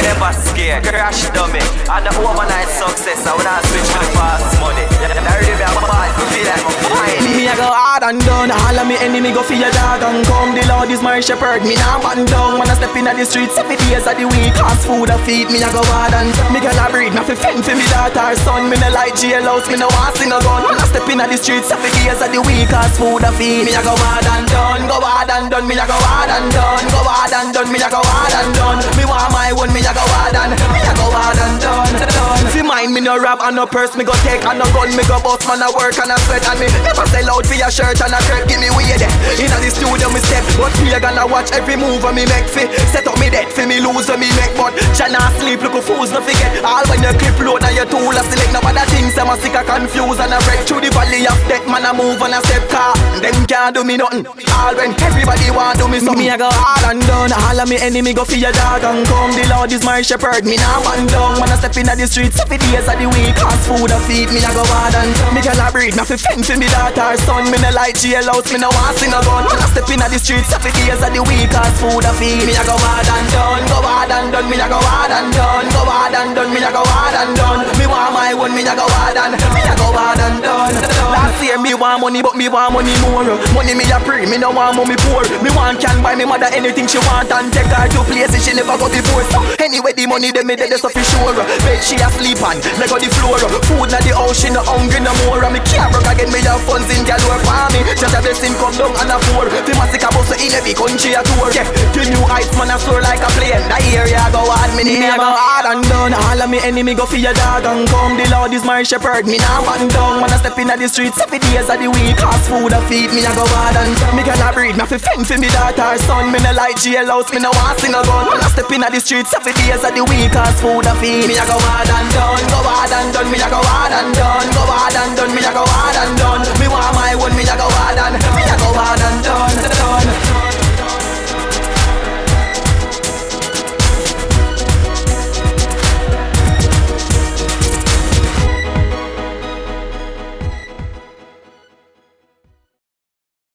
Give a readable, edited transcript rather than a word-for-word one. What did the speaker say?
never scared. Crash dummy. And the overnight success. I wanna switch to the fast money. I really be a bad. Feel like I'm fine. Me I go hard and done. All of me enemy go for your dog and come. The Lord is my shepherd. Me nah man down. When I step in the streets 7 days of the week. Fast food I feed. Me I go hard and me girl I breed. Me fi fend for me daughter son. Me no like jailhouse. Me no want sing a gun. When I step in the streets 7 days of the week. Fast food I feed. Me I go hard and done. Go hard and done. Me I go hard and done. Go hard and done. Me I go hard and done. Me want my one. Me I go hard and me I go hard and done. Fi mind me no rap and no purse. Me go take and no gun. Me go bust man a work and a sweat and me never sell out for your shirt and a shirt. Give me way there. Inna the studio me step, but we are gonna watch every move when me make fi. Set up me dead fi me lose when me make, but Jana sleep look fools no forget. All when you clip load and your tool a select no other things. I'm a sick a confused and a break through the valley of death. Man a move and a step car. Them can't do me nothing. All when everybody want do me something. Me a go hard and done. All of me enemy go for your dog and come. The Lord is my shepherd. Me nah man down. When I step inna the streets 7 days of the week. Fast food I feed. Me a go hard and me girl a breed. Me fi fend for me daughter son. Me no like jailhouse. Me no want sing a gun. When I step inna the streets 7 days of the week. Fast food I feed. Me a go hard and done. Go hard and done. Me a go hard and done. Go hard and done. Me a go hard and done. Me want my one. Me a go hard and me a go hard and done. Last year me want money but me want money more. Money me a pray. Me no want money poor. Me want can buy me mother anything she want and take her to places she never go before. So anyway the money them me dead so for sure. Bed she a sleep on leg on the floor. Food na the house she no hungry no more. Me can't broke again me have funds in galore for me. Just a blessing come down and a pour. The massacre bus in every country a tour. Yeah, the new heights man a soar like a plane. The area go hard me name go hard and done. All of me enemy go for your dog and come. The Lord is my shepherd. Me nah man down. When I step inna the streets 7 days of the week. Fast food I feed. Me a go hard and me girl a breed. Me fi fend for me daughter son. Me no like jailhouse. Me no want sing a gun. When I step inna the streets 7 days of the week. Fast food I feed. Me a go hard and done. Go hard and done. Me a go hard and done. Go hard and done. Me a go hard and done. Me want my one. Me a go